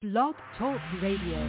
Blog Talk Radio.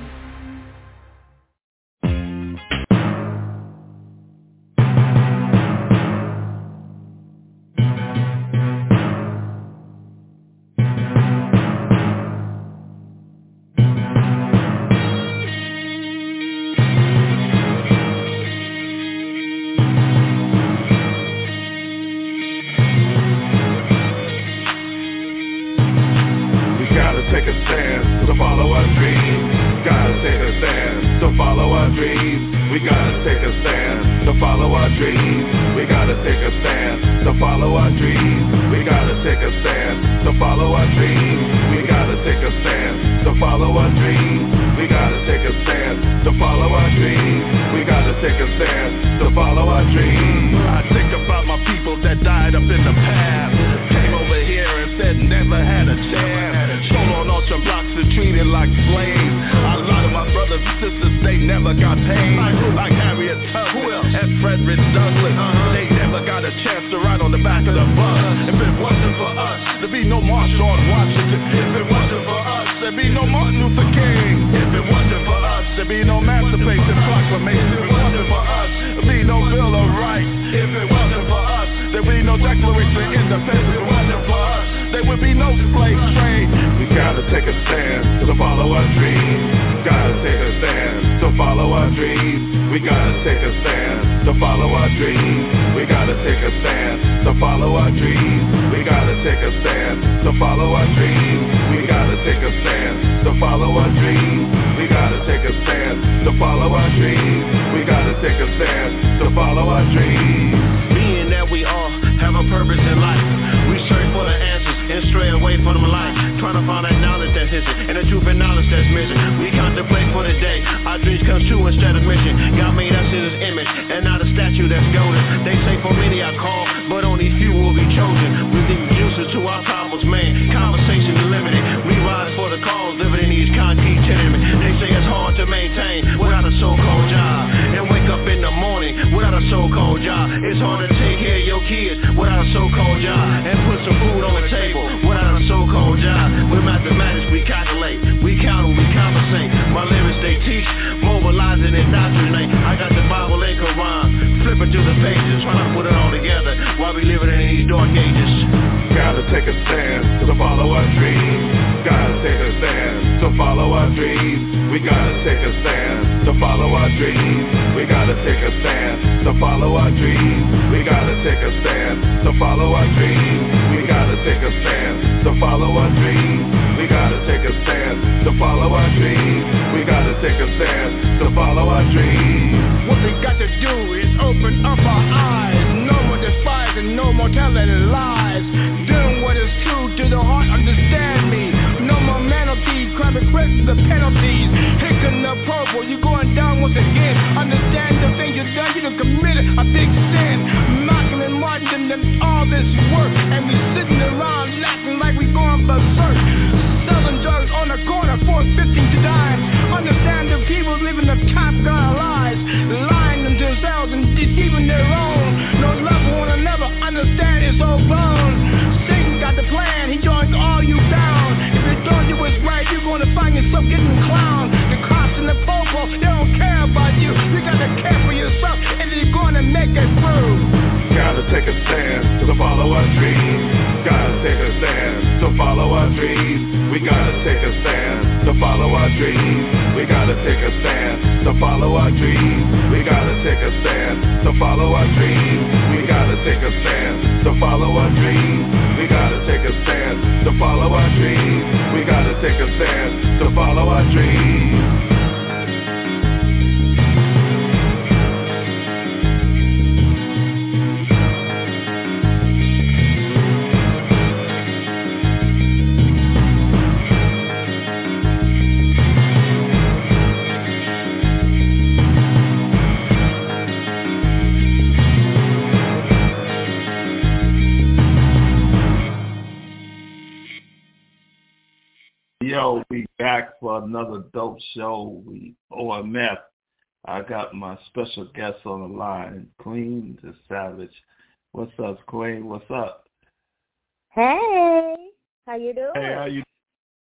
Another dope show. We OMF. I got my special guest on the line, Queen the Savage. What's up, Queen? What's up? Hey, how you doing? Hey, how you?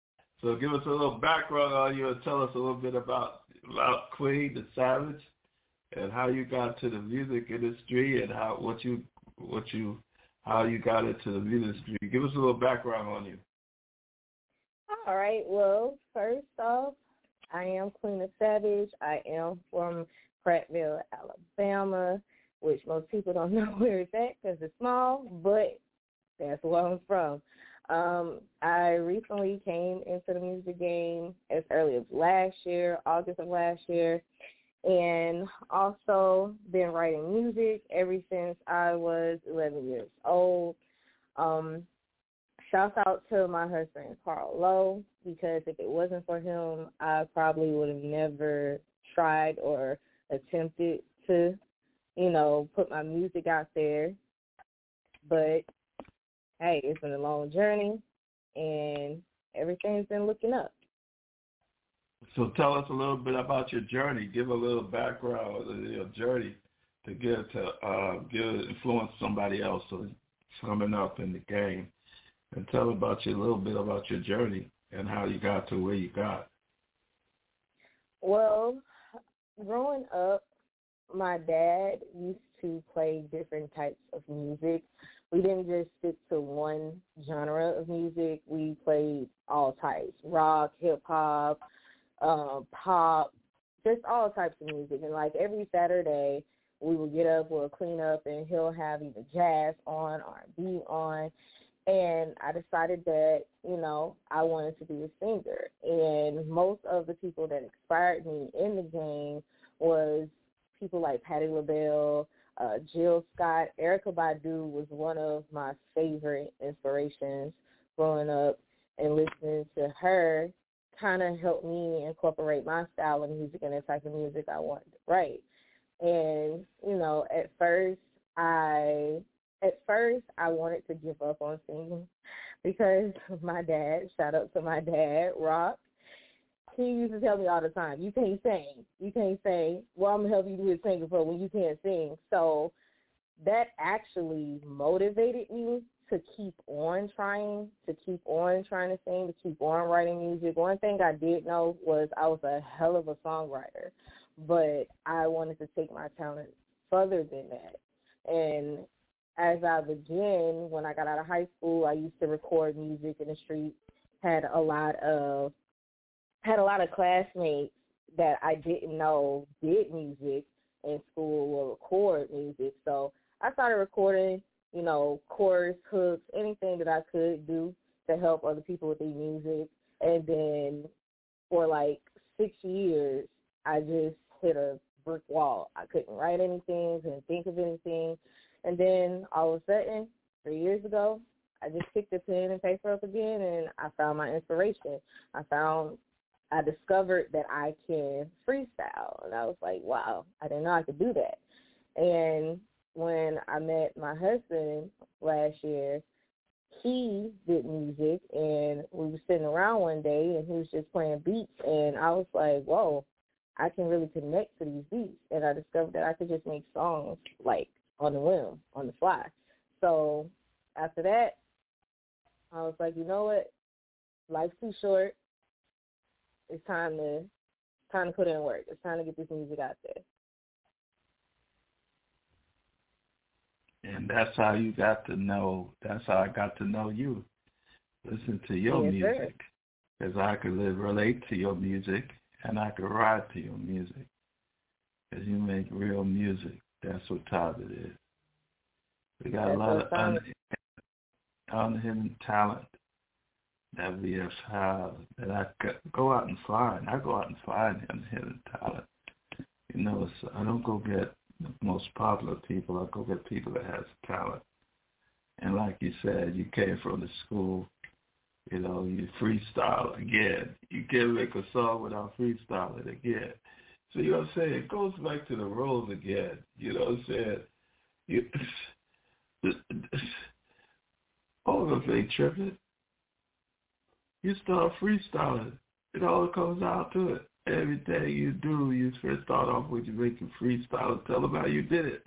So give us a little background on you and tell us a little bit about Queen the Savage and how you got to the music industry and how you got into the music industry. Give us a little background on you. All right. Well, first off, I am Queen the Savage. I am from Prattville, Alabama, which most people don't know where it's at because it's small, but that's where I'm from. I recently came into the music game as early as last year, August of last year, and also been writing music ever since I was 11 years old. Shout out to my husband, Carl Lowe, because if it wasn't for him, I probably would have never tried or attempted to, put my music out there. But, hey, it's been a long journey, and everything's been looking up. So tell us a little bit about your journey. Give a little background of your journey to influence somebody else coming up in the game. And tell a little bit about your journey and how you got to where you got. Well, growing up, my dad used to play different types of music. We didn't just stick to one genre of music. We played all types, rock, hip-hop, pop, just all types of music. And, every Saturday, we would get up, we'll clean up, and he'll have either jazz on, R&B on. And I decided that, I wanted to be a singer. And most of the people that inspired me in the game was people like Patti LaBelle, Jill Scott. Erykah Badu was one of my favorite inspirations growing up, and listening to her kind of helped me incorporate my style of music and the type of music I wanted to write. And, at first I wanted to give up on singing because my dad, shout out to my dad, Rock, he used to tell me all the time, you can't sing. Well, I'm going to help you with singing for when you can't sing. So that actually motivated me to keep on trying to sing, to keep on writing music. One thing I did know was I was a hell of a songwriter, but I wanted to take my talent further than that. And as I began, when I got out of high school, I used to record music in the street. Had a lot of classmates that I didn't know did music in school or record music. So I started recording, chorus, hooks, anything that I could do to help other people with their music. And then for 6 years, I just hit a brick wall. I couldn't write anything, couldn't think of anything. And then all of a sudden, 3 years ago, I just picked the pen and paper up again, and I found my inspiration. I discovered that I can freestyle, and I was like, wow, I didn't know I could do that. And when I met my husband last year, he did music, and we were sitting around one day, and he was just playing beats, and I was like, whoa, I can really connect to these beats. And I discovered that I could just make songs, on the whim, on the fly. So after that, I was like, you know what? Life's too short. It's time to put in work. It's time to get this music out there. And that's how you got to know. That's how I got to know you. Listen to your music, because I could relate to your music, and I could ride to your music, because you make real music. That's what time it is. We got a lot of unhidden talent that we have that I could go out and find. I go out and find unhidden talent. I don't go get the most popular people. I go get people that has talent. And like you said, you came from the school, you freestyle again. You can't make a song without freestyling again. So you know what I'm saying? It goes back to the rules again. You know what I'm saying? All of it ain't tripping. You start freestyling. It all comes out to it. Everything you do, you first start off with you making freestyle and tell them how you did it.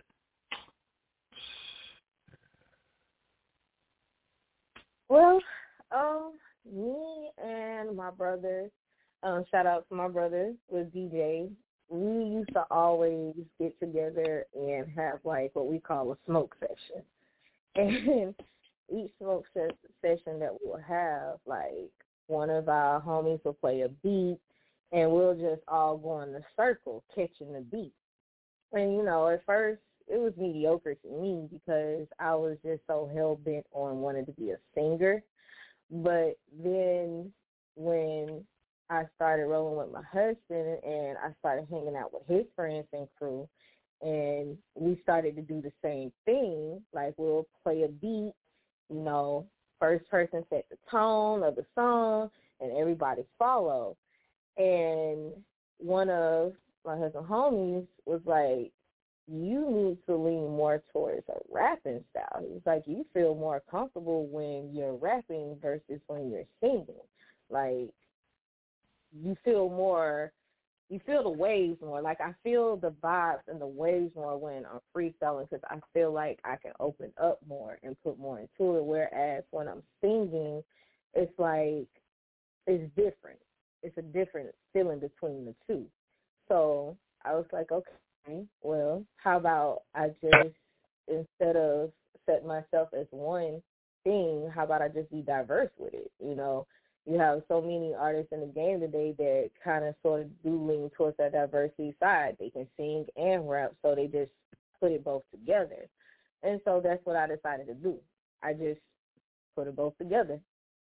Well, Me and my brother, shout out to my brother, was DJ. We used to always get together and have like what we call a smoke session. And each smoke session that we'll have, like one of our homies will play a beat, and we'll just all go in a circle catching the beat. And, you know, at first it was mediocre to me because I was just so hell-bent on wanting to be a singer. But then when I started rolling with my husband and I started hanging out with his friends and crew, and we started to do the same thing, like we'll play a beat, you know, first person set the tone of the song, and everybody follow. And one of my husband's homies was like, you need to lean more towards a rapping style. He's like, you feel more comfortable when you're rapping versus when you're singing. Like, you feel the waves more. Like, I feel the vibes and the waves more when I'm freestyling because I feel like I can open up more and put more into it, whereas when I'm singing, it's like, it's different. It's a different feeling between the two. So I was like, okay, well, how about I just, instead of setting myself as one thing, how about I just be diverse with it? You know, you have so many artists in the game today that kind of sort of do lean towards that diversity side. They can sing and rap, so they just put it both together. And so that's what I decided to do. I just put it both together.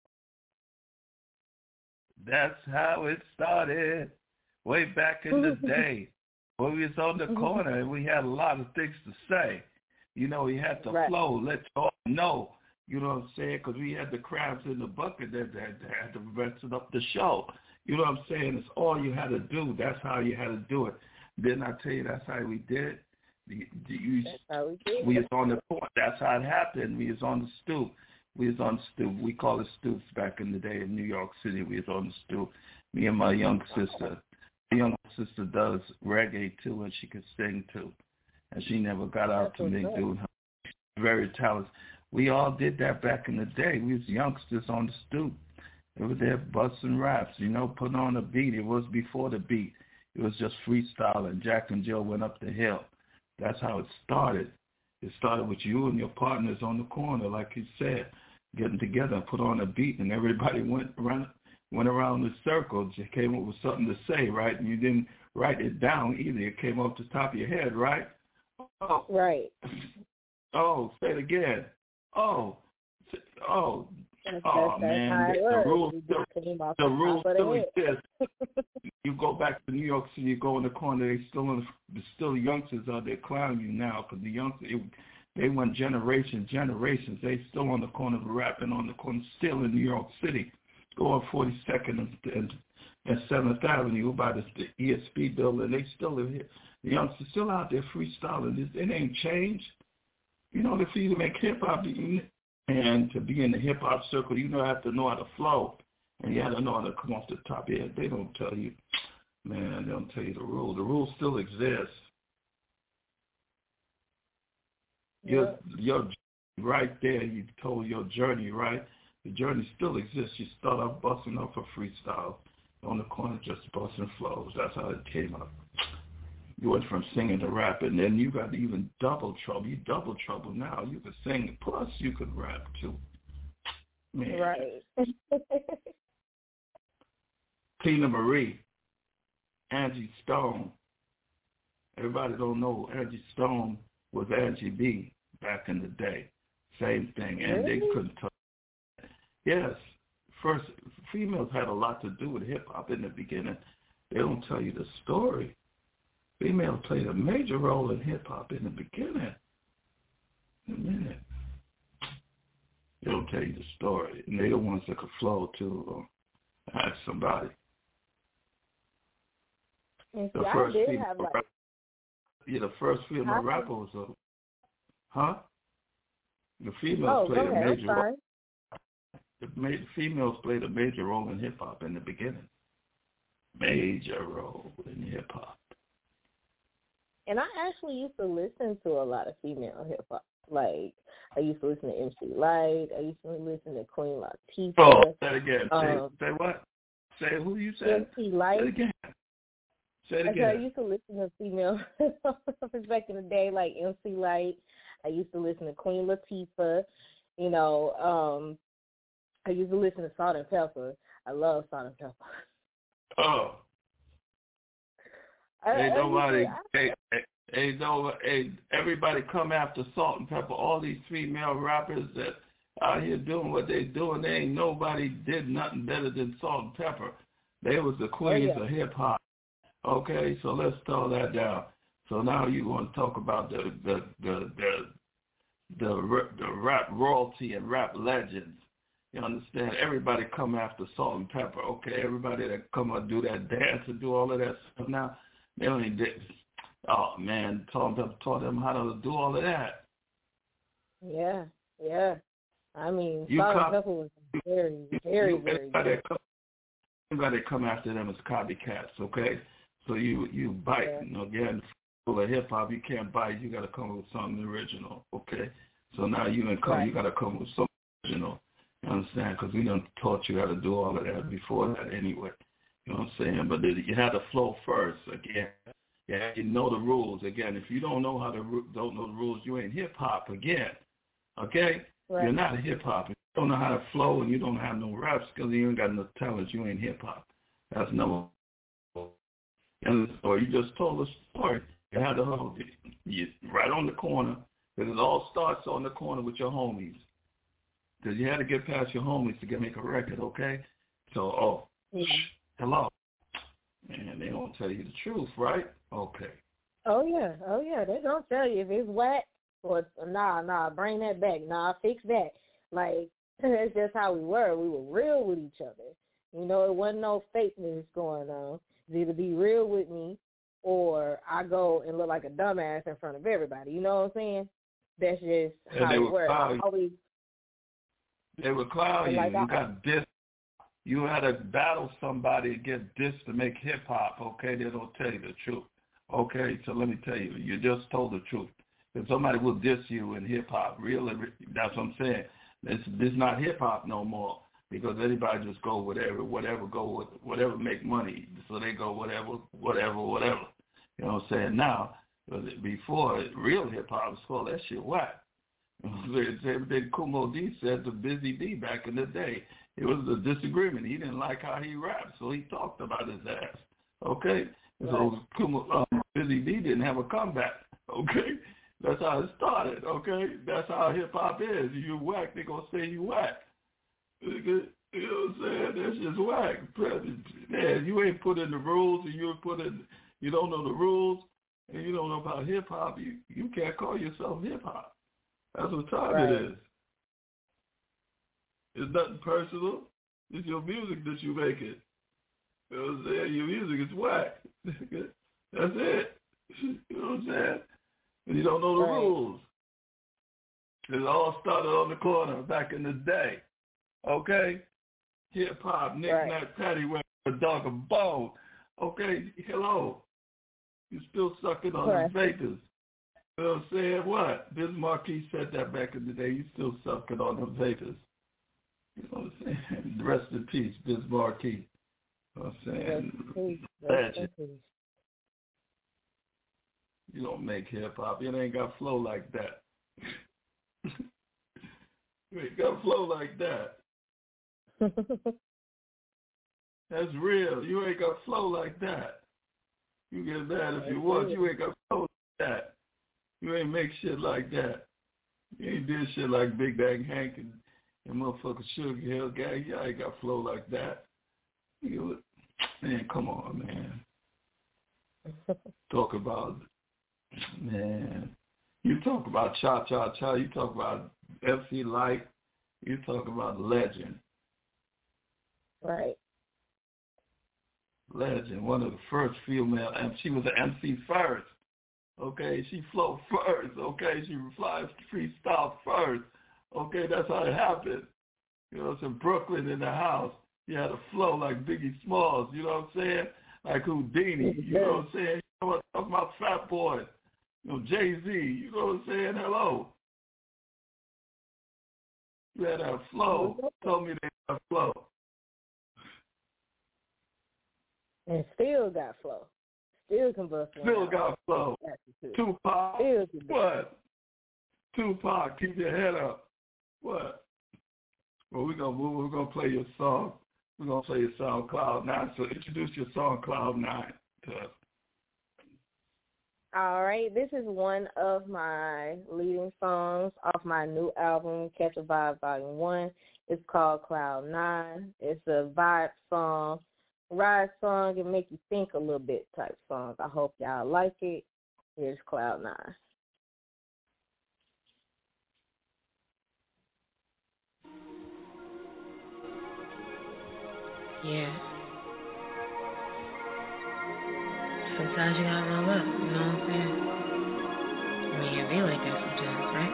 That's how it started way back in the day. When we was on the corner and we had a lot of things to say. You know, we had to flow, let you all know, you know what I'm saying, because we had the crabs in the bucket that had to rest up the show. You know what I'm saying? It's all you had to do. That's how you had to do it. Didn't I tell you that's how we did? That's how we did. We was on the court. That's how it happened. We was on the stoop. We call it stoops back in the day in New York City. We was on the stoop. Me and my young sister. My young sister does reggae too, and she could sing too. And she never got out to me, dude. Very talented. We all did that back in the day. We was youngsters on the stoop. They were there busting raps, you know, putting on a beat. It was before the beat. It was just freestyling. Jack and Jill went up the hill. That's how it started. It started with you and your partners on the corner, like you said, getting together and put on a beat, and everybody went around the circle, just came up with something to say, right? And you didn't write it down either. It came off the top of your head, right? Oh. Right. Oh, say it again. Oh, That's man. The rules still exist. You go back to New York City, you go in the corner, still youngsters out there clowning you now, because the youngsters, they went generations. They still on the corner rapping on the corner, still in New York City. Go on 42nd and 7th Avenue by the ESP building. They still live here. The youngsters still out there freestyling. It ain't changed. You know, for you to make hip-hop and to be in the hip-hop circle, you have to know how to flow. And you have to know how to come off the top of your head. They don't tell you, man, they don't tell you the rules. The rules still exist. Yeah. Your right there, you told your journey, right? The journey still exists. You start off busting up a freestyle on the corner, just busting flows. That's how it came up. You went from singing to rapping, and then you got even double trouble. You double trouble now. You could sing, plus you could rap too. Man. Right. Tina Marie, Angie Stone. Everybody don't know Angie Stone was Angie B back in the day. Same thing, and Really? they couldn't tell. Yes, first females had a lot to do with hip hop in the beginning. They don't tell you the story. Females played a major role in hip hop in the beginning. In a minute, they don't tell you the story, and they're the ones that could flow to ask somebody. And The first female rapper was the females played a major role. The females played a major role in hip hop in the beginning. Major role in hip hop. And I actually used to listen to a lot of female hip hop. Like, I used to listen to MC Lyte. I used to listen to Queen Latifah. Oh, say it again. Say what? Say who you said? MC Lyte. Say it again. Say it again. I used to listen to female back in the day, like MC Lyte. I used to listen to Queen Latifah. You know, I used to listen to Salt and Pepper. I love Salt and Pepper. Oh. Everybody come after Salt and Pepper. All these female rappers that out here doing what they doing, they ain't nobody did nothing better than Salt and Pepper. They was the queens of hip hop. Okay, so let's throw that down. So now you want to talk about the rap royalty and rap legends. You understand? Everybody come after Salt and Pepper. Okay, everybody that come and do that dance and do all of that stuff now, they only did. Oh man, Salt and Pepper taught them how to do all of that. Yeah. I mean, Salt and Pepper was very good. Everybody come after them as copycats. Okay, so you bite. Yeah. Again, full of hip hop, you can't bite. You got to come with something original. Okay, so now you got to come with something original. You understand? Because we done taught you how to do all of that before that anyway. You know what I'm saying? But you had to flow first again. Yeah, you know the rules again. If you don't know the rules, you ain't hip hop again. Okay? Right. You're not a hip hop. If you don't know how to flow and you don't have no rap skills, you ain't got no talent. You ain't hip hop. That's number one. And the story you just told a story. You had to hold it right on the corner. Because it all starts on the corner with your homies. Because you had to get past your homies to make a record, okay? So, hello. Man, they don't tell you the truth, right? Okay. Oh, yeah. They don't tell you if it's whack or, nah, bring that back. Nah, fix that. Like, that's just how we were. We were real with each other. You know, it wasn't no fakeness going on. It's either be real with me or I go and look like a dumbass in front of everybody. You know what I'm saying? That's just how it works. They would clown you. Like you got dissed. You had to battle somebody to get dissed to make hip hop. Okay, they don't tell you the truth. Okay, so let me tell you, you just told the truth. If somebody will diss you in hip hop, really, that's what I'm saying. It's not hip hop no more because anybody just go whatever make money. So they go whatever. You know what I'm saying? Now, before real hip hop was called that shit whack. Everything Kumo D said to Busy D back in the day. It was a disagreement. He didn't like how he rapped, so he talked about his ass. Okay? So Busy D didn't have a comeback. Okay? That's how it started. Okay? That's how hip-hop is. You whack, they're going to say you whack. You know what I'm saying? That's just whack. Man, you ain't put in the rules, and you don't know the rules, and you don't know about hip-hop. You can't call yourself hip-hop. That's what time it is. It's nothing personal. It's your music that you make it. You know what I'm saying? Your music is whack. That's it. You know what I'm saying? And you don't know the rules. It all started on the corner back in the day. Okay? Hip-hop, knick-knack, paddywhack, a dog, a bone. Okay? Hello. You still sucking on the vapors. You know what I'm saying? What? Biz Markie said that back in the day. You still sucking on the vapors. You know what I'm saying? Rest in peace, Biz Markie. You know what I'm saying? Legend. You don't make hip-hop. You ain't got flow like that. You ain't got flow like that. That's real. You ain't got flow like that. You get mad if you want. You ain't got flow like that. You ain't make shit like that. You ain't did shit like Big Bang Hank and motherfucking Sugar Hill Gang. Y'all ain't got flow like that. Man, come on, man. Talk about, man. You talk about Cha-Cha-Cha. You talk about MC Lyte. You talk about legend. Right. Legend. One of the first female. She was an MC first. Okay, she flowed first. Okay, she flies freestyle first. Okay, that's how it happened. You know, it's in Brooklyn in the house. You had a flow like Biggie Smalls. You know what I'm saying? Like Houdini. You know what I'm saying? You know what I'm talking about? Fat Boy. You know, Jay-Z. You know what I'm saying? Hello. Let her flow. Told me they got flow. And still got flow. Still can bust one Still out. got flow. Tupac. What? Tupac, keep your head up. What? Well, we're gonna play your song. We're gonna play your song Cloud 9. So introduce your song Cloud 9 to us. All right, this is one of my leading songs off my new album, Catch a Vibe Volume 1. It's called Cloud 9. It's a vibe song, ride song, and make you think a little bit type song. I hope y'all like it. Here's Cloud 9. Yeah. Sometimes you gotta roll up, you know what I'm saying? I mean, it be like that sometimes, right?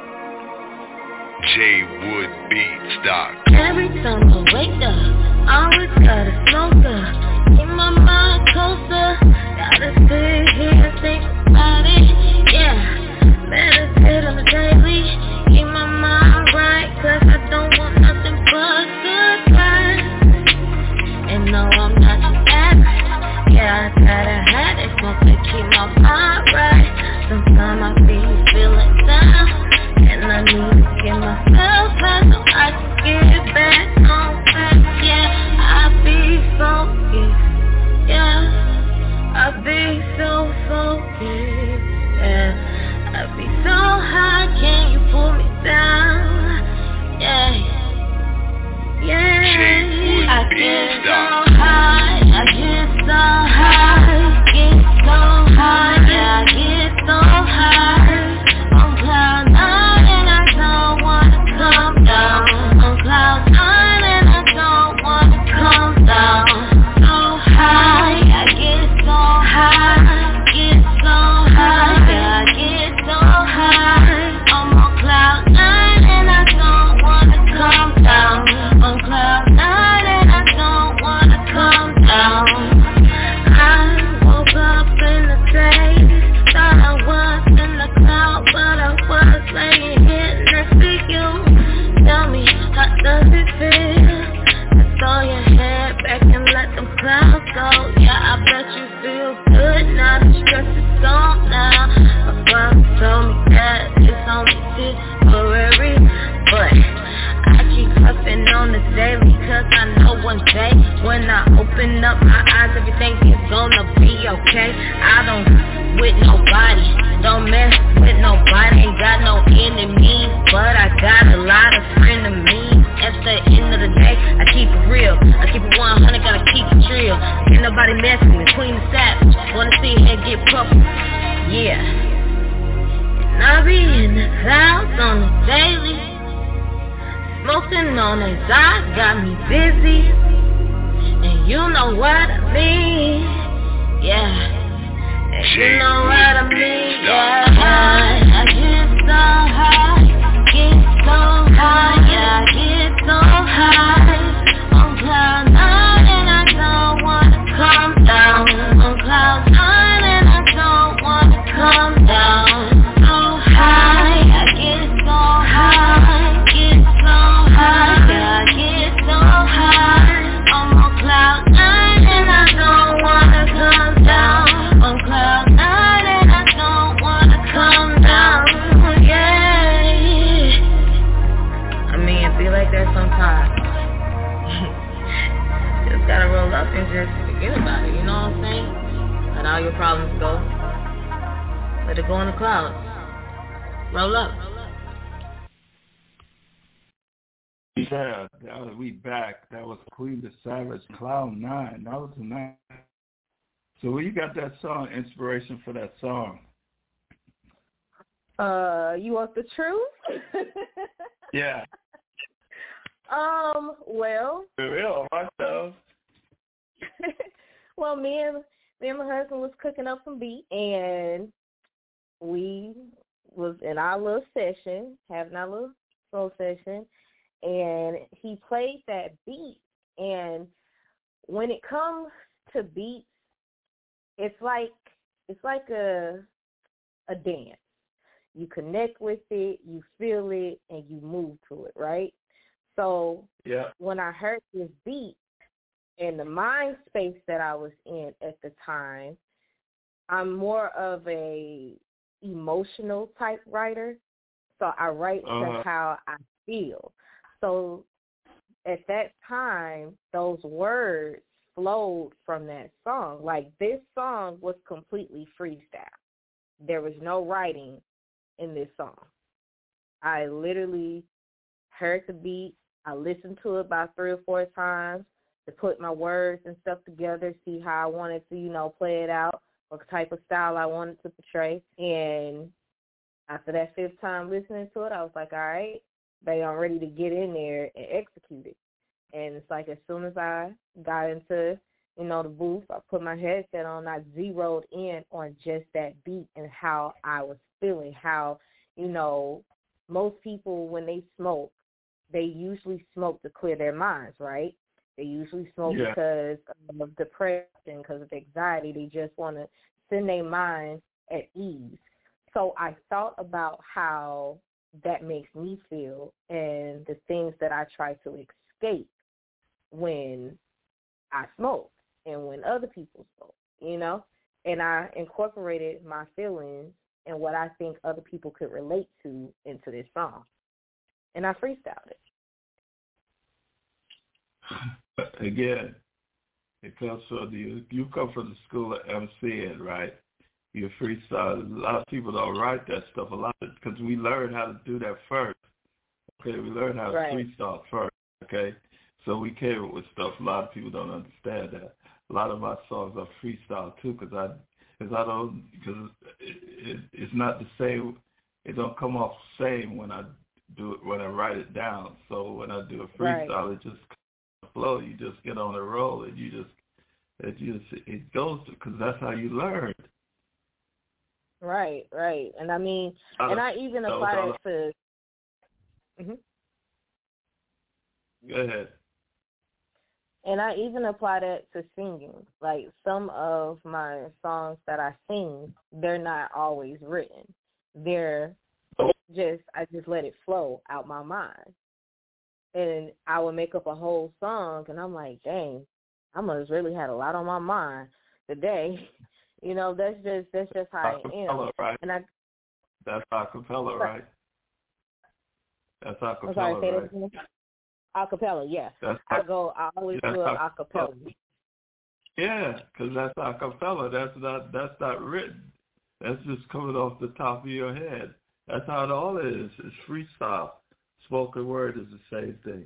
JWoodBeats.com. Every time I wake up, I always gotta smoke up. Keep my mind closer. Gotta sit here and think about it. Yeah, meditate on the daily. Keep my mind right, 'cause I don't want nothing but good vibes. And no, I'm not your average. Yeah, I gotta have it, smoke to keep my mind right. Sometimes I be feeling down, and I need to get myself high so I can get back on track. Yeah, I be focused. Yeah, I be so focused. Yeah, I be so high, can you pull me down? Yeah. Yeah, I get so high, I get so high, get so high, yeah, I get so high, on cloud 9 and I don't wanna come down, on cloud 9 and I don't wanna come down, so high, I get so high, yeah, I get so high, I'm on cloud 9 and I don't wanna come down. On cloud 9 and I don't wanna come down. I woke up in the day, thought I was in the cloud, but I was laying here next to you. Tell me, how does it feel? I throw your head back and let them clouds go. Yeah, I bet you feel good now, the stress is gone now. My father told me that it's only temporary, but I keep hustling on the daily, 'cause I know one day when I open up my eyes, everything is gonna be okay. I don't with nobody, don't mess with nobody, ain't got no enemies, but I got a lot of frenemies. At the end of the day, I keep it real, I keep it 100, gotta keep it real. Ain't nobody messing with Queen the Savage, wanna see her get purple, yeah. And I be in the clouds on the daily, smoking on the side got me busy, and you know what I mean, yeah, and you know what I mean, yeah, I get so high, yeah, I get so high, on cloud 9 and I don't wanna come down, on cloud 9 and I don't wanna come down, so high, I get so high, yeah, I get so high, I'm on cloud 9 and I don't wanna come down, on cloud 9 and I don't wanna come down, yeah. I mean, it be like that sometimes. Just gotta roll up and just forget about it, you know what I'm saying? Let all your problems go. Let it go in the clouds. Roll up. Yeah, we back. That was Queen the Savage, Cloud 9. That was a nice. So where you got that song, inspiration for that song? You want the truth? Yeah. Well. For real, myself. Well, me and my husband was cooking up some beat, and we was in our little session, having our little soul session, and he played that beat. And when it comes to beats, it's like a dance. you connect with it, you feel it, and you move to it, right? So when I heard this beat and the mind space that I was in at the time, I'm more of a emotional type writer. So I write to how I feel. So at that time, those words flowed from that song. Like, this song was completely freestyle. There was no writing in this song. I literally heard the beat. I listened to it about 3 or 4 times to put my words and stuff together, see how I wanted to, play it out, what type of style I wanted to portray. And after that 5th time listening to it, I was like, all right, babe, I'm ready to get in there and execute it. And it's like, as soon as I got into, the booth, I put my headset on, I zeroed in on just that beat and how I was feeling, how, most people, when they smoke, they usually smoke to clear their minds, right? They usually smoke because of depression, because of anxiety. They just want to send their mind at ease. So I thought about how that makes me feel and the things that I try to escape when I smoke and when other people smoke, And I incorporated my feelings and what I think other people could relate to into this song. And I freestyled it. Again, it comes from you come from the school of MCing, right? You freestyle. A lot of people don't write that stuff because we learned how to do that first. Okay, we learned how to freestyle first. Okay, so we came up with stuff. A lot of people don't understand that. A lot of my songs are freestyle too, because it's not the same. It don't come off the same when I do it, when I write it down. So when I do a freestyle, it just flow. You just get on a roll, and it goes, because that's how you learn. Right. And I mean, I even apply that to. Go ahead. And I even apply that to singing. Like, some of my songs that I sing, they're not always written. They're I just let it flow out my mind. And I would make up a whole song, and I'm like, dang, I must really had a lot on my mind today. That's just how I am. Right? And that's acapella, right? That's acapella, right? Acapella, yeah. I always do an acapella. Yeah, because that's acapella. That's not written. That's just coming off the top of your head. That's how it all is. It's freestyle. Spoken word is the same thing.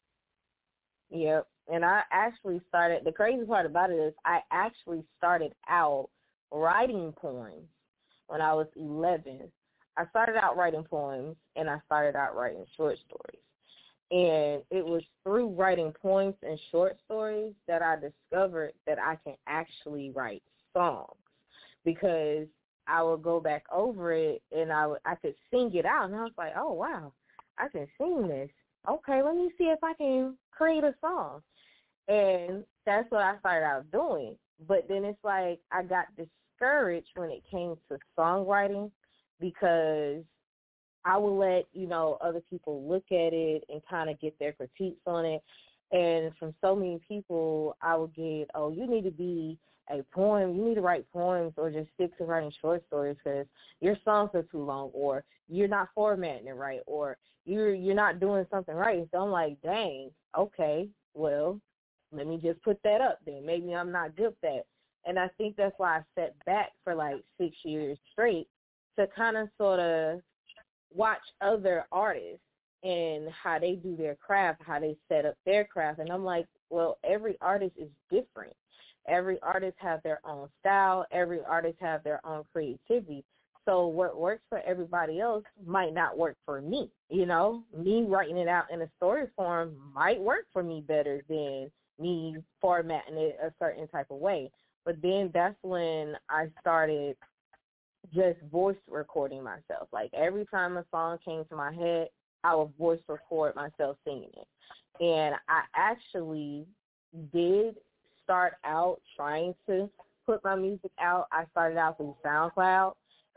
Yep. And I actually started, the crazy part about it is I actually started out writing poems when I was 11. I started out writing poems, and I started out writing short stories. And it was through writing poems and short stories that I discovered that I can actually write songs, because I would go back over it and I could sing it out, and I was like, oh, wow, I can sing this. Okay, let me see if I can create a song. And that's what I started out doing. But then it's like I got discouraged when it came to songwriting, because I would let, other people look at it and kind of get their critiques on it. And from so many people, I would get, oh, you need to be a poem. You need to write poems, or just stick to writing short stories because your songs are too long, or you're not formatting it right, or you're not doing something right. So I'm like, dang, okay, well, let me just put that up then. Maybe I'm not good at that. And I think that's why I sat back for like 6 years straight to kind of sort of watch other artists and how they do their craft, how they set up their craft. And I'm like, well, every artist is different. Every artist has their own style. Every artist has their own creativity. So what works for everybody else might not work for me. Me writing it out in a story form might work for me better than me formatting it a certain type of way. But then that's when I started just voice recording myself. Like, every time a song came to my head, I would voice record myself singing it. And I actually did start out trying to put my music out. I started out through SoundCloud,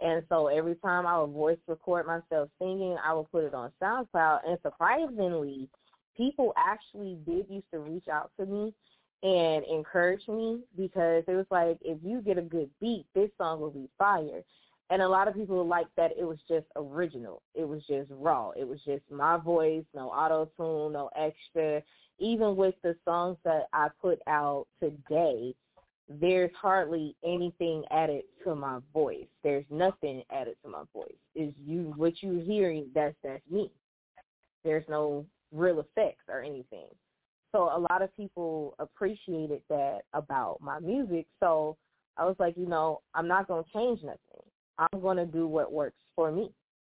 And so every time I would voice record myself singing, I would put it on SoundCloud. And surprisingly, people actually did used to reach out to me and encourage me, because it was like, if you get a good beat, this song will be fire. And a lot of people liked that it was just original. It was just raw. It was just my voice, no auto-tune, no extra. Even with the songs that I put out today, there's hardly anything added to my voice. There's nothing added to my voice. It's you, what you're hearing, that's me. There's no real effects or anything. So a lot of people appreciated that about my music. So I was like, I'm not going to change nothing. I'm going to do what works for me.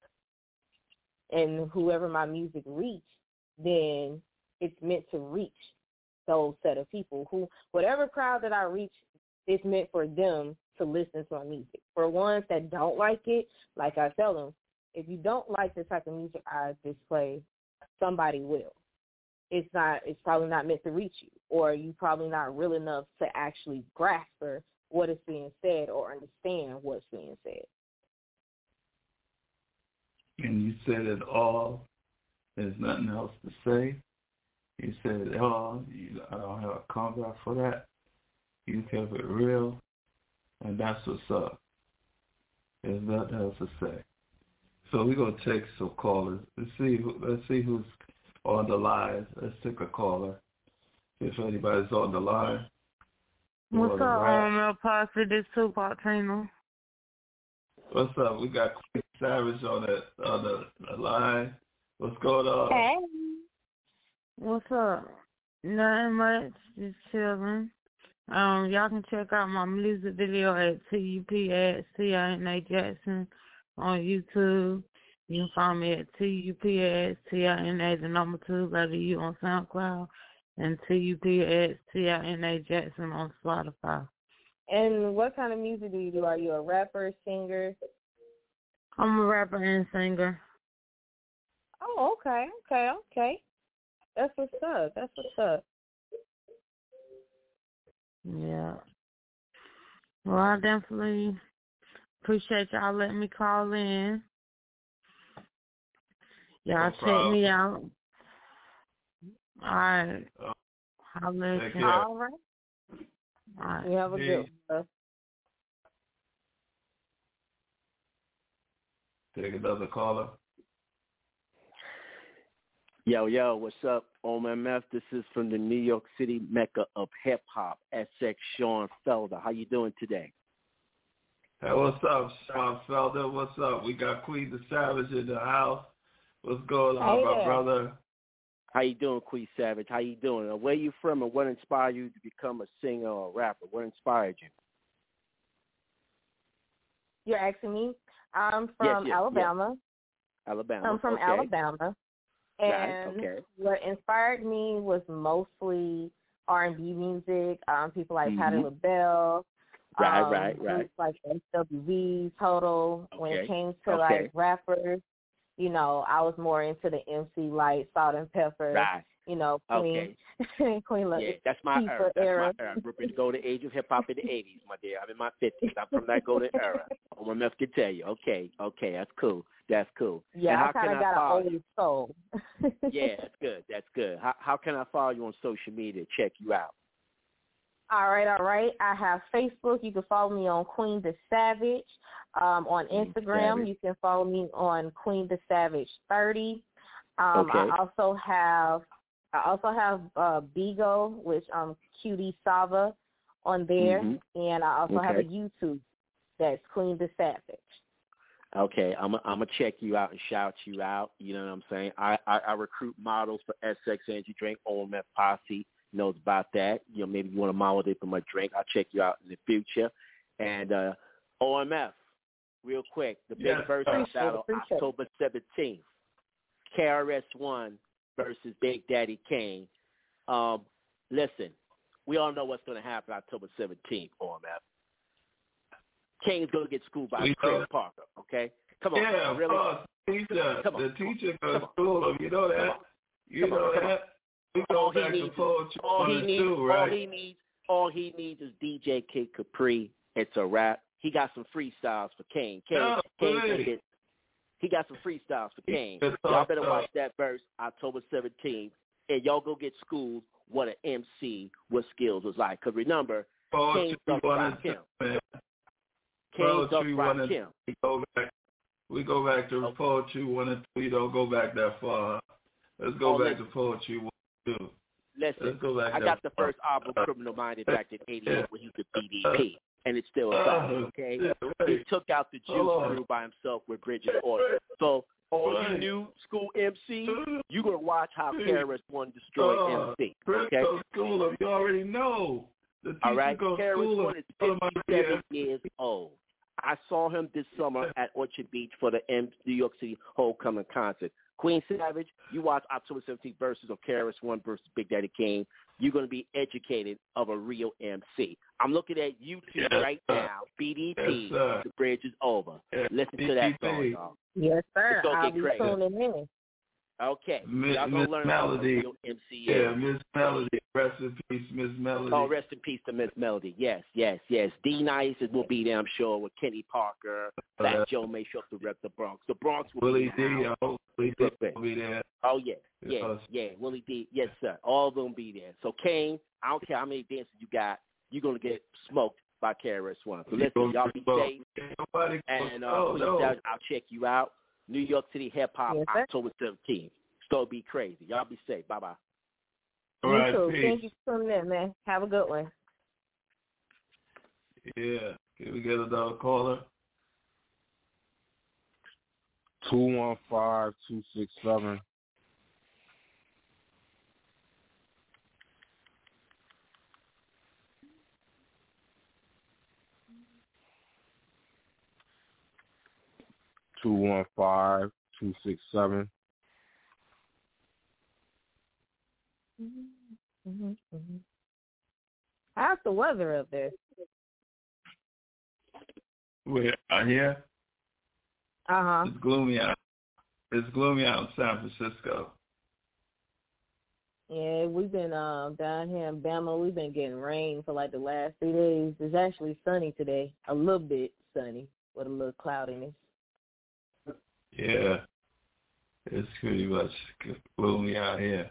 And whoever my music reach, then it's meant to reach those set of people who, whatever crowd that I reach, it's meant for them to listen to my music. For ones that don't like it, like I tell them, if you don't like the type of music I display, somebody will. It's probably not meant to reach you, or you probably not real enough to actually grasp what is being said or understand what's being said. And you said it all. There's nothing else to say. You said it all. I don't have a comeback for that. You kept it real, and that's what's up. There's nothing else to say. So we're gonna take some callers. Let's see who's on the line. Let's take a caller. If anybody's on the line. What's up, Posse? This Tupac Tina. What's up? We got Queen Savage on the line. What's going on? Hey. What's up? Nothing much. Just chilling. Y'all can check out my music video at TUPASTINA Jackson on YouTube. You can find me at TUPASTINA, the number 2, letter U on SoundCloud, and TUPASTINA Jackson on Spotify. And what kind of music do you do? Are you a rapper, singer? I'm a rapper and singer. Oh, okay. That's what's up. Yeah. Well, I definitely appreciate y'all letting me call in. Y'all check me out. All right. I'll let you. All right. All right. You have a good one. Take another caller. Yo, what's up, OMF? This is from the New York City Mecca of hip-hop, SX Sean Felder. How you doing today? Hey, what's up, Sean Felder? What's up? We got Queen the Savage in the house. What's going on, my brother? How you doing, Queen Savage? How you doing? Where you from, and what inspired you to become a singer or a rapper? What inspired you? You're asking me? I'm from Alabama. Alabama. I'm from Alabama. And what inspired me was mostly R&B music, people like Patti LaBelle, groups like SWV, Total. When it came to like rappers, I was more into the MC Lyte, Salt and Pepper, Queen, Queen Latifah. Yeah, that's my era. I grew up in the golden age of hip hop in the 80s, my dear. I'm in my 50s. I'm from that golden era. OMF can tell you. Okay, that's cool. That's cool. Yeah, I kind of got an old soul. Yeah, that's good. How can I follow you on social media, check you out? All right. I have Facebook. You can follow me on Queen the Savage. On Instagram, you can follow me on Queen the Savage 30. I also have Bigo, which Cutie Sava on there, and I also have a YouTube that's Queen the Savage. Okay, I'm gonna check you out and shout you out. You know what I'm saying? I recruit models for SX Energy Drink. OMF Posse knows about that. Maybe you want to model it for my drink. I'll check you out in the future. And OMF, real quick, the big versus battle, October 17th. KRS-One versus Big Daddy Kane. Listen, we all know what's going to happen October 17th, OMF. Kane's going to get schooled by Chris Parker, okay? Come on. Yeah, really? The teacher going to school him. You know that? You know that? We go back to poetry. All he needs is DJ Kid Capri. It's a wrap. he got some freestyles for Kane. He got some freestyles for Kane. Y'all better watch that verse October 17th, and y'all go get schooled what an MC with skills was like. Because remember, Kane ducked rock him. Kane ducked rock him. We go back to Poetry 1 and 2. We don't go back that far. Let's go back to Poetry 1 and 2. Listen, I got the first album, Criminal Minded, back in '88 when he was the BDP, and it's still solid, okay? He took out the Juice crew by himself with Bridget Order. So, all you new school MC, you're going to watch how KRS-One destroyed MC, okay? School, you already know. All right, KRS-One is 57 years old. I saw him this summer at Orchard Beach for the New York City Homecoming concert. Queen Savage, you watch October 17th verses of KRS-One versus Big Daddy Kane. You're going to be educated of a real MC. I'm looking at YouTube right now. BDP, The Bridge is Over. Listen to that song, y'all. Yes, sir. I'll be tuning in. Okay. Y'all going to learn Melody. what a real MC is. Yeah, Miss Melody. Rest in peace, Miss Melody. Oh, rest in peace to Miss Melody. Yes. D-Nice will be there, I'm sure, with Kenny Parker. Fat Joe may show up to rep the Bronx. The Bronx will Willie be there. Willie D will be there. Oh, yeah. Willie D. Yes, sir. All of them be there. So, Kane, I don't care how many dances you got, you're going to get smoked by KRS-One. So, listen, y'all be safe. And I'll check you out. New York City Hip Hop, October 17th. It's going to be crazy. Y'all be safe. Bye-bye. All right, you too. peace. Thank you for coming in, man. Have a good one. Yeah. Can we get another caller? 215-267. $215-267. How's the weather up there? Where? Here? Uh-huh. It's gloomy out. It's gloomy out in San Francisco. Yeah, we've been down here in Bama. We've been getting rain for like the last 3 days. It's actually sunny today, a little bit sunny with a little cloudiness. Yeah, it's pretty much gloomy out here.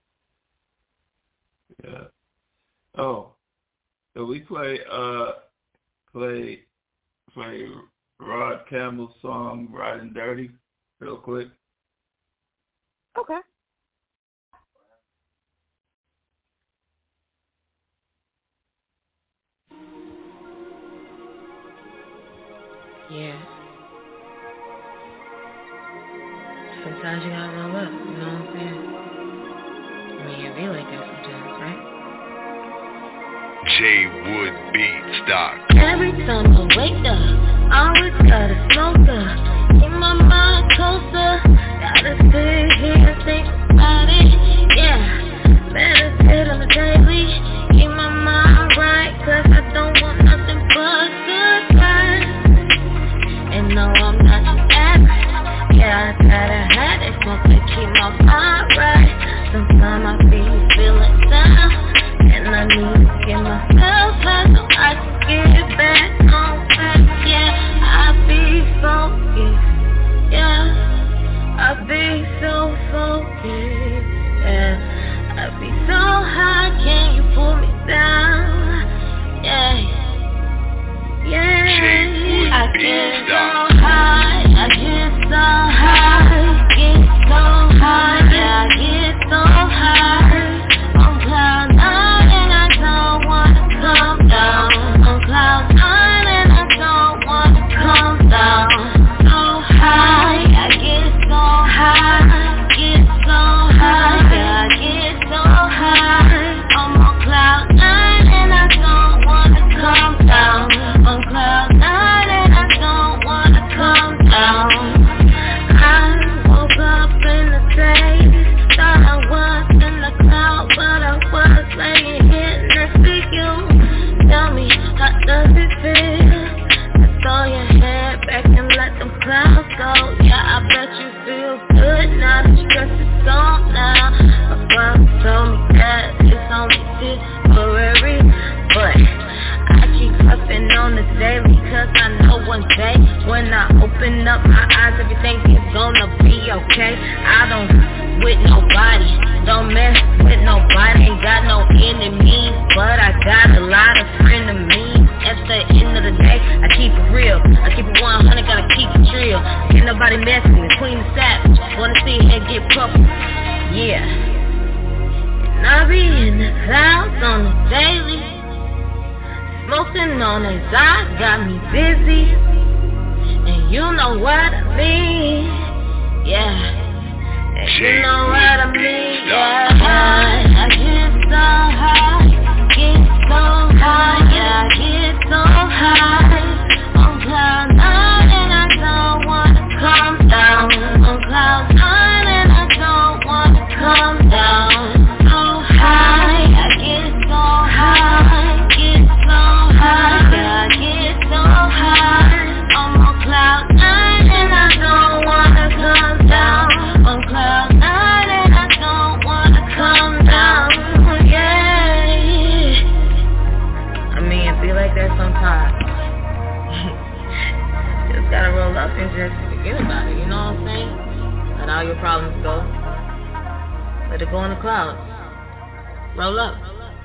Yeah. Oh, so we play Rod Campbell's song "Riding Dirty" real quick. Okay. Yeah. Sometimes you gotta roll up, you know what I'm saying? I mean, it be like that sometimes, right? JWoodBeats.com. Every time I wake up, I always gotta smoke up. Keep my mind closer. Gotta sit here and think about it. Yeah, meditate on the daily. Keep my mind right, 'cause I don't want nothing but good vibes. And no, I'm not your average. Yeah, I gotta have it, smoke to keep my mind right. Sometimes I be feeling down, and I need to get myself high so I can get back on track. Yeah, I be focused. Yeah, I be so focused. Yeah, I be so high, can you pull me down? Yeah, yeah. I get so high, I get so high, get so high, yeah, I get so high. On cloud 9 and I don't wanna come down. On cloud 9 and I don't wanna come down. So high, I get so high, get so high, yeah, I get so high. I'm on cloud 9 and I don't wanna come down. On cloud 9 and I don't wanna come down. I woke up in the day, thought I was the smoking on this daily, cause I know one day when I open up my eyes, everything is gonna be okay. I don't with nobody, don't mess with nobody, ain't got no enemies, but I got a lot of frenemies. At the end of the day, I keep it real, I keep it 100, gotta keep it real. Can't nobody mess with me, Queen the Savage, wanna see her get purple, yeah. And I be in the clouds on the daily, smoking on his eyes, got me busy, and you know what I mean, yeah. And you know what I mean, yeah. I get so high, yeah, I get so high, on cloud 9 and I don't wanna come down, on cloud 9 and I don't wanna come down, so high, I get so high, yeah, I get so high, I'm on cloud 9 and I don't wanna come down, on cloud 9 and I don't wanna come down, yeah. I mean, it be like that sometimes. Just gotta roll up and just forget about it, you know what I'm saying? Let all your problems go. Let it go in the clouds. Roll up.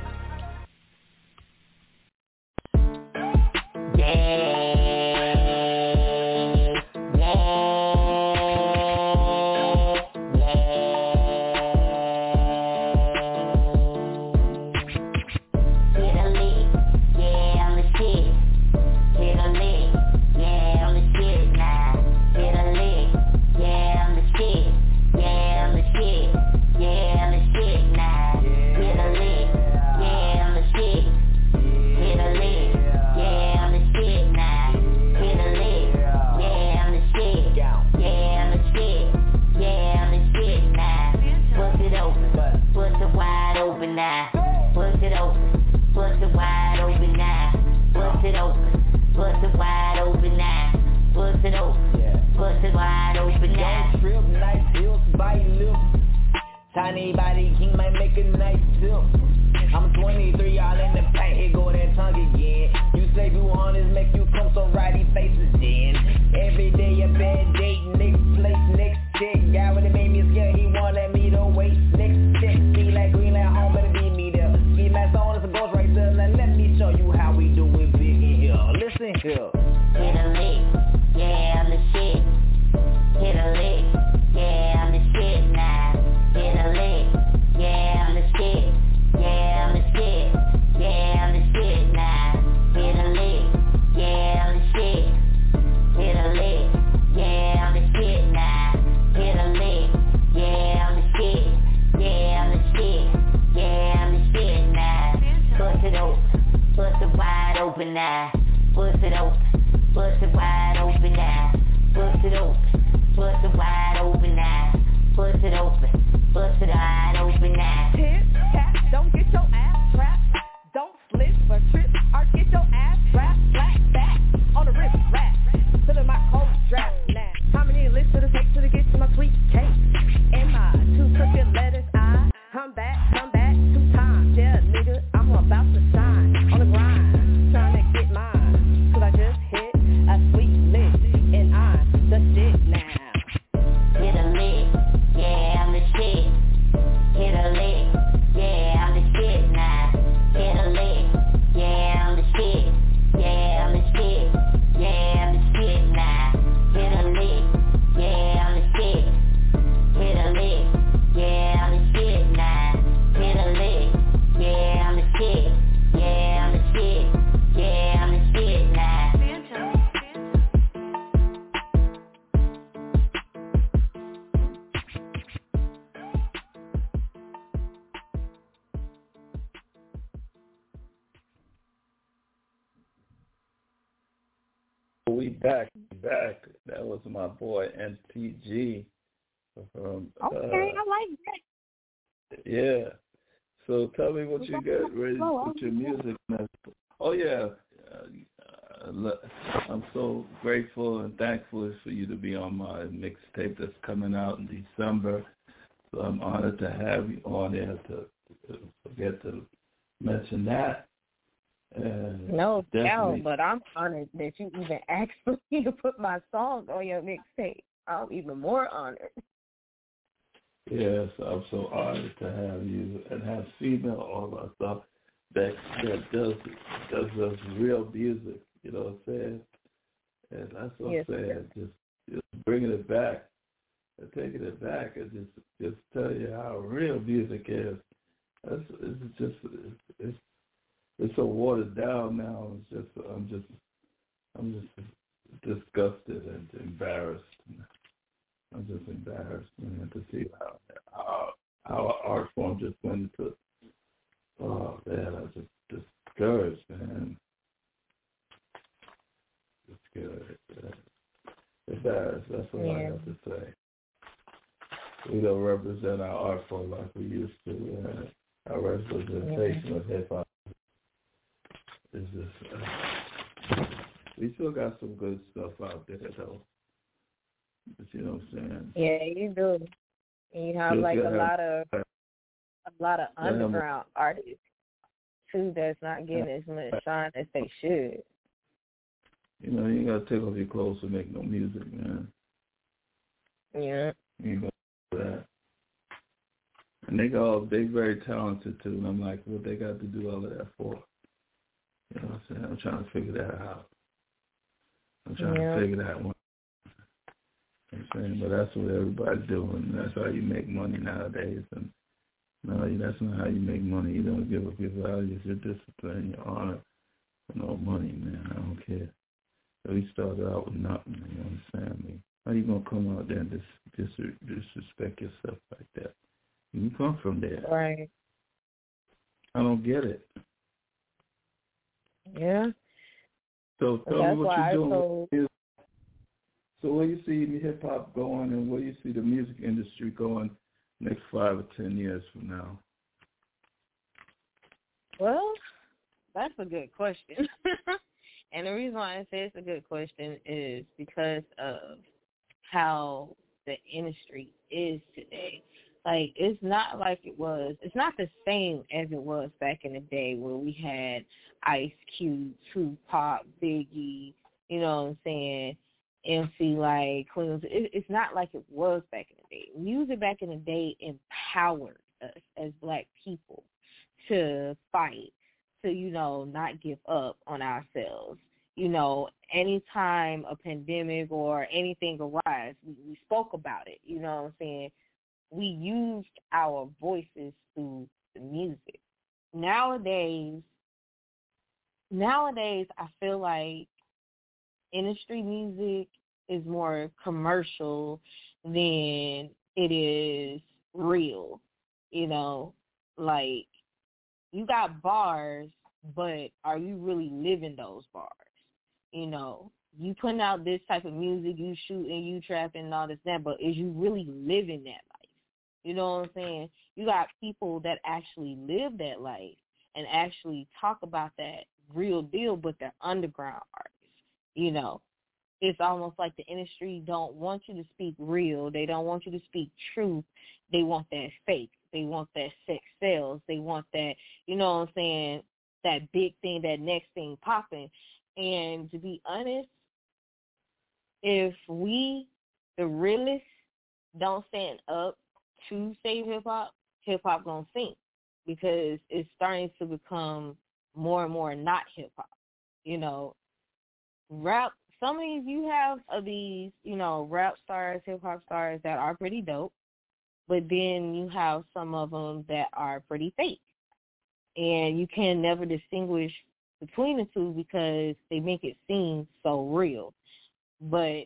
Tiny body king might make a nice tip. I'm 23, all in the paint, here go that tongue again. You say 200s make you come so righty faces in. Every day a bad date, next place, next chick. Guy when it made me scared, he wanted me to wait. Next chick, see like Greenland home, better be me there. Ski mask on, it's a ghost right there. Now let me show you how we do it big in here. Listen here. Hit a lick, yeah, I'm the shit. Hit a lick, yeah, I'm the shit now. Hit a lick, yeah, I'm the shit. Yeah, I'm the shit. Yeah, I'm the shit now. Hit a lick, yeah, I'm the shit. Hit a lick, yeah, I'm the shit now. Hit a lick, yeah, I'm the shit. Yeah, I'm the shit. Yeah, I'm the shit now. Bust it open, bust it wide open now. Bust it open, bust it wide open now. Bust it open, bust it wide open now. Bust it open, bust it wide open now. Tip, tap, don't get your ass trapped. Don't slip or trip or get your ass wrapped. Flat back on the wrist wrap. Filling my cold strap now. How many licks did it take to get to my sweet cake? And my 2 crooked letters I come back 2 times. Yeah, nigga, I'm about to shine on the grind, trying to get mine. Cause I just hit a sweet lick and I'm the shit now. Hit a lick, yeah, I'm the shit. Hit a lick, yeah, I'm the shit now. Hit a lick, yeah, I'm the shit. Yeah, I'm the shit. Yeah, I'm the shit now. Hit a lick, yeah, I'm the shit. Hit a lick, yeah, I'm the shit now. Hit a lick, yeah, I'm the shit. Yeah, I'm the shit. Yeah, I'm the shit now. We back. That was my boy MTG from. Okay, I like that. Yeah. So tell me what you got ready with your music. Oh yeah. I'm so grateful and thankful for you to be on my mixtape that's coming out in December. So I'm honored to have you on there. To forget to mention that. No doubt, but I'm honored that you even asked me to put my song on your mixtape. I'm even more honored. Yes, I'm so honored to have you and have female all our stuff that does real music. You know what I'm saying? And that's what I'm saying. Just bringing it back and taking it back and just tell you how real music is. It's so watered down now. I'm just disgusted and embarrassed. I'm just embarrassed, man, to see how our art form just went into. Oh man, I'm just discouraged, man. Discouraged, man. Embarrassed. That's all I have to say. We don't represent our art form like we used to. Man. Our representation of hip hop is just. We still got some good stuff out there, though. But you know what I'm saying? Yeah, you do. And you have like a lot of underground artists too that's not getting as much shine as they should. You know, you gotta take off your clothes to make no music, man. Yeah. You ain't gonna do that. And they very talented too, and I'm like, what they got to do all of that for? You know what I'm saying? I'm trying to figure that out. I'm trying to figure that one. You know what I'm saying? But that's what everybody's doing. That's how you make money nowadays. And no, that's not how you make money. You don't give up your values, your discipline, your honor for no money, man. I don't care. So we started out with nothing, you understand me? How you going to come out there and disrespect yourself like that? You come from there. Right. I don't get it. Yeah. So tell me what you're doing. So where you see hip hop going, and where you see the music industry going next 5 or 10 years from now? Well, that's a good question. And the reason why I say it's a good question is because of how the industry is today. Like, it's not like it was. It's not the same as it was back in the day where we had Ice Cube, Tupac, Biggie, you know what I'm saying, MC Light, Queens. It's not like it was back in the day. Music back in the day empowered us as black people to fight, to, you know, not give up on ourselves. You know, anytime a pandemic or anything arises, we spoke about it, you know what I'm saying? We used our voices through the music. Nowadays, I feel like industry music is more commercial than it is real. You know, like, you got bars, but are you really living those bars? You know, you putting out this type of music, you shooting, you trapping and all this, that, but is you really living that life? You know what I'm saying? You got people that actually live that life and actually talk about that real deal, but they're underground artists. You know, it's almost like the industry don't want you to speak real. They don't want you to speak truth. They want that fake. They want that sex sales. They want that, you know what I'm saying, that big thing, that next thing popping. And to be honest, if we, the realists, don't stand up to save hip-hop gonna sink, because it's starting to become more and more not hip-hop. You know, rap, some of you have of these, you know, rap stars, hip-hop stars that are pretty dope, but then you have some of them that are pretty fake. And you can never distinguish between the two because they make it seem so real. But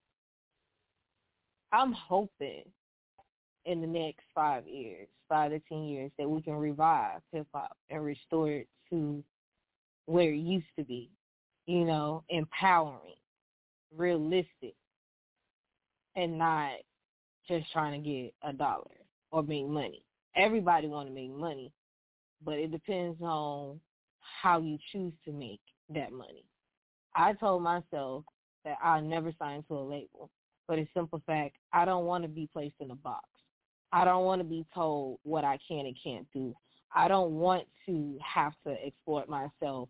I'm hoping in the next 5 to 10 years, that we can revive hip-hop and restore it to where it used to be, you know, empowering, realistic, and not just trying to get $1 or make money. Everybody want to make money, but it depends on how you choose to make that money. I told myself that I'll never sign to a label, but a simple fact, I don't want to be placed in a box. I don't want to be told what I can and can't do. I don't want to have to exploit myself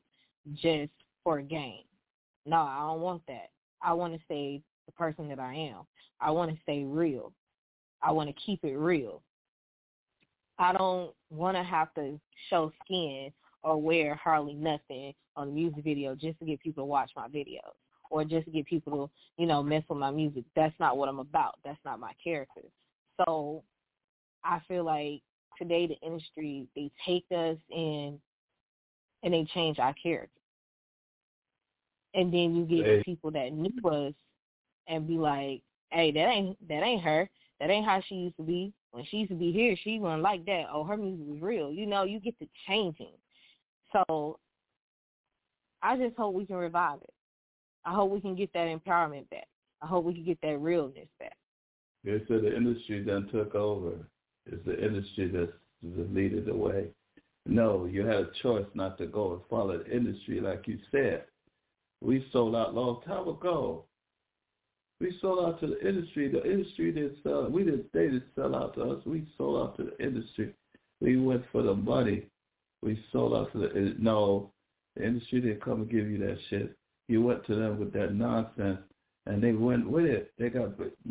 just for a game. No, I don't want that. I want to stay the person that I am. I want to stay real. I want to keep it real. I don't want to have to show skin or wear hardly nothing on a music video just to get people to watch my videos or just to get people to, mess with my music. That's not what I'm about. That's not my character. So I feel like today the industry, they take us in and they change our character. And then you get people that knew us and be like, hey, that ain't her. That ain't how she used to be. When she used to be here, she wasn't like that. Oh, her music was real. You get to changing. So I just hope we can revive it. I hope we can get that empowerment back. I hope we can get that realness back. They said the industry then took over. It's the industry that's leading the way. No, you had a choice not to go and follow the industry like you said. We sold out a long time ago. We sold out to the industry. The industry didn't sell. They didn't sell out to us. We sold out to the industry. We went for the money. We sold out to the industry didn't come and give you that shit. You went to them with that nonsense, and they went with it. They got,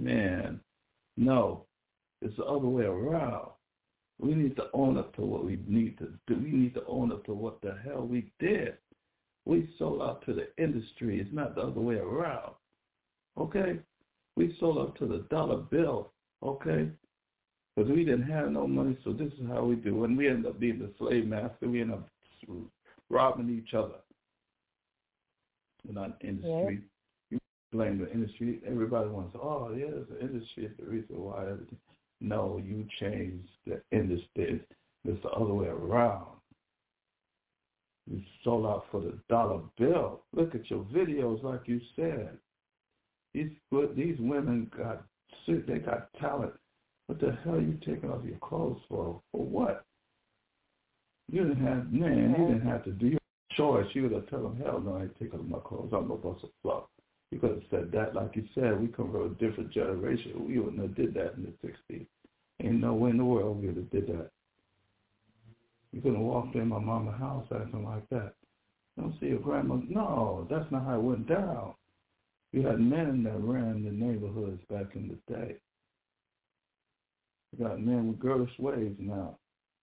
no, it's the other way around. We need to own up to what we need to do. We need to own up to what the hell we did. We sold out to the industry. It's not the other way around. Okay? We sold out to the dollar bill. Okay? Because we didn't have no money, so this is how we do. When we end up being the slave master, we end up robbing each other. We're not industry. Yeah. You blame the industry. Everybody wants, it's the industry is the reason why everything. No, you changed the industry. It's the other way around. You sold out for the dollar bill. Look at your videos, like you said. These women they got talent. What the hell are you taking off your clothes for? For what? You didn't have to do your choice. You would have told them, hell no, I ain't taking off my clothes. I'm no bust of fluff. You could have said that. Like you said, we come from a different generation. We wouldn't have did that in the 60s. Ain't no way in the world we would have did that. You couldn't walk in my mama's house acting like that. You don't see your grandma. No, that's not how it went down. You had men that ran the neighborhoods back in the day. You got men with girlish ways now.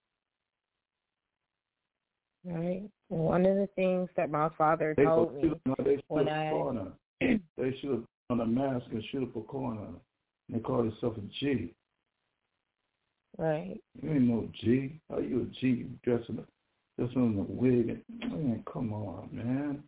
Right. One of the things that my father told me when they should have on a mask and shoot up a corner. And they call themselves a G. Right. You ain't no G. How you a G? You dressing in a wig. Man, come on, man.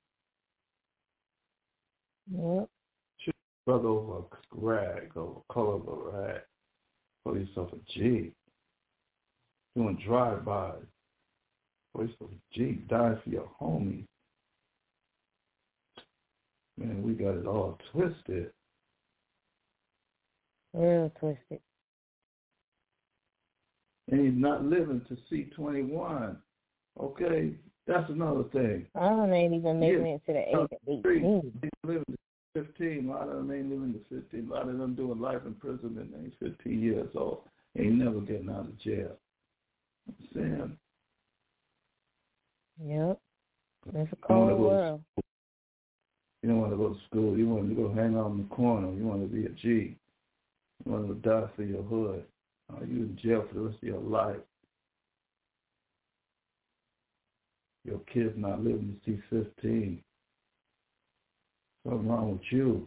Yep. Shoot your brother over a rag, over the color of a rag. Call yourself a G. Doing drive-bys. Call yourself a G. Dying for your homies. Man, we got it all twisted. Real twisted. And he's not living to see 21. Okay? That's another thing. I ain't even making it to the age of 18. He's living to 15. A lot of them ain't living to 15. A lot of them doing life imprisonment. They 15 years old. Ain't never getting out of jail. Sam. Yep. It's a cold world. You don't want to go to school. You want to go hang out in the corner. You want to be a G. You want to die for your hood. You in jail for the rest of your life. Your kid's not living to see 15. Something wrong with you.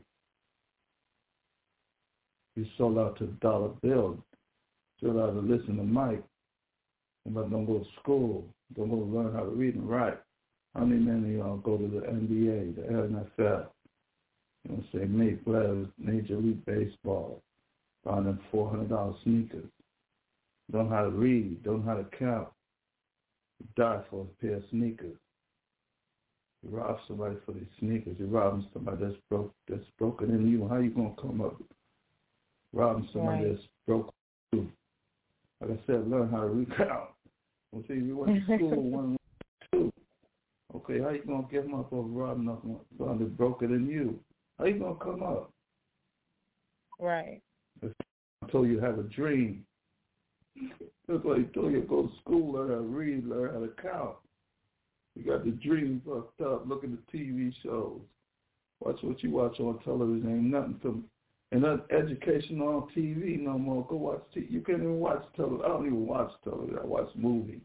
You sold out to the dollar bill. Sold out to listen to Mike. But don't go to school. Don't go learn how to read and write. How many men of y'all go to the NBA, the NFL? You know, say make players, Major League Baseball, buying them $400 sneakers. Don't know how to read, don't know how to count. You die for a pair of sneakers. You rob somebody for these sneakers. You're robbing somebody that's broken in you. How you gonna come up robbing somebody that's broken in you? Like I said, learn how to recount. Well, see, you went to school 1, 2. Okay, how you gonna get them up over robbing somebody that's broken in you? How you gonna come up? Right. Until you have a dream. That's why he told you to go to school, learn how to read, learn how to count. You got the dream fucked up. Look at the TV shows. Watch what you watch on television. Ain't nothing educational on TV no more. Go watch TV. You can't even watch television. I don't even watch television. I watch movies.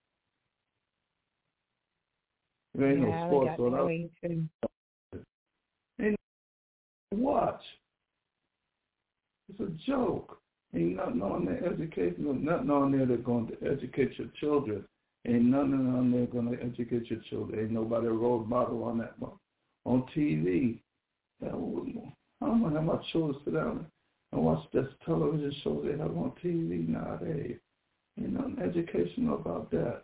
There ain't no sports on us. Ain't watch. It's a joke. Ain't nothing on there educational. Nothing on there that's going to educate your children. Ain't nothing on there going to educate your children. Ain't nobody role model on that one. On TV. I don't know how my children sit down and watch this television show they have on TV nowadays. Ain't nothing educational about that.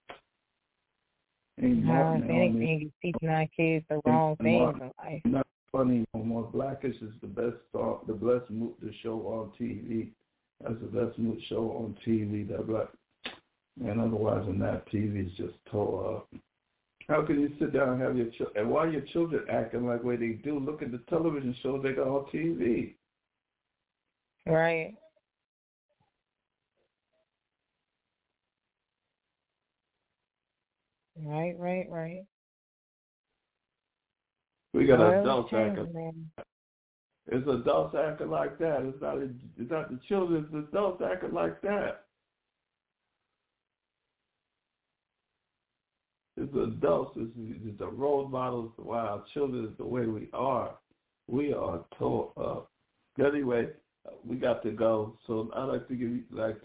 Ain't nothing. Anything is teaching our kids the wrong things in life. Not funny no more. Blackish is the best show on TV. That's the best show on TV. That black man. Otherwise than that, TV is just tore up. How can you sit down and have your children? And why your children acting like the way they do? Look at the television shows they got on TV. Right. Right. We got adults acting. It's adults acting like that. It's not the children. It's adults acting like that. It's adults. It's the role models. Why our children is the way we are. We are tore up. Anyway, we got to go. So I'd like for you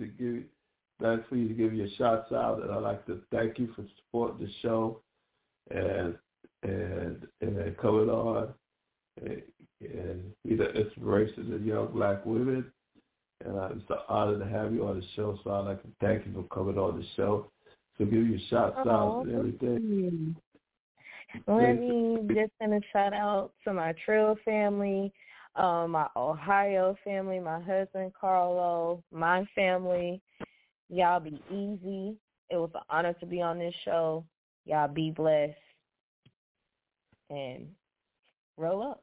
to give your shots out, and I'd like to thank you for supporting the show and coming on and be the inspiration of young black women. And it's an honor to have you on the show. So I'd like to thank you for coming on the show. So give you shots out and everything. Let me just send a shout out to my Trill family, my Ohio family, my husband Carlo, my family. Y'all be easy. It was an honor to be on this show. Y'all be blessed. And roll up.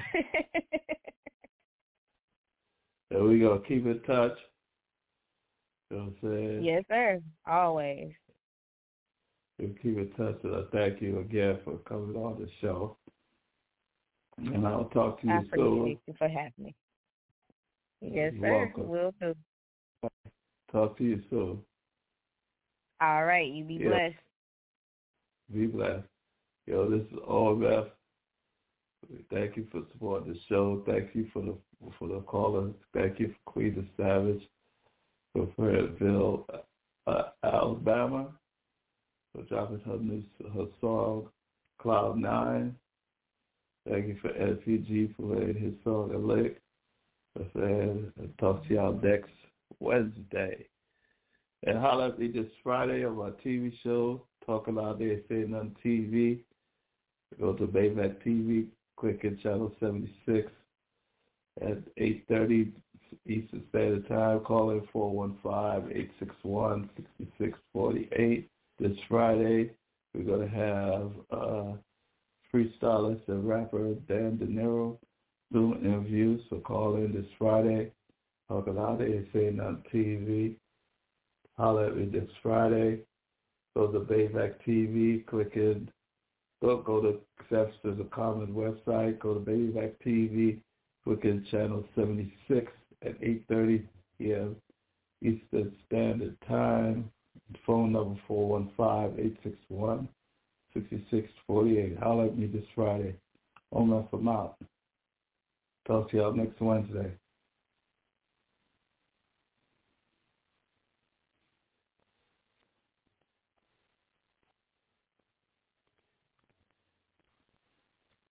So we going to keep in touch. You know what I'm saying? Yes, sir. Always. We'll keep in touch, and I thank you again for coming on the show. And I'll talk to you soon. I appreciate you for having me. Yes, You're sir. welcome. Will do. Talk to you soon. All right. You be blessed. Be blessed. Yo, this is OMF. Thank you for supporting the show. Thank you for the callers. Thank you for Queen of Savage from Fayetteville, Alabama, for dropping her song Cloud 9. Thank you for SPG for playing his song A Lick. And talk to y'all next Wednesday. And holler at me this Friday on my TV show, Talking Out There, Saying Nothing TV. Go to Bayback TV, click in channel 76 at 8:30 Eastern Standard Time. Call in 415-861-6648. This Friday, we're going to have freestylist and rapper Dan De Niro doing interviews. So call in this Friday. Talking Out There, Saying Nothing TV. Holler at me this Friday. Go to Bayback TV, click in. Go to Steps to the Common website. Go to Bayback TV, click in channel 76 at 8:30 p.m. Eastern Standard Time. Phone number 415-861-6648. Holler at me this Friday. I'm out. Talk to y'all next Wednesday.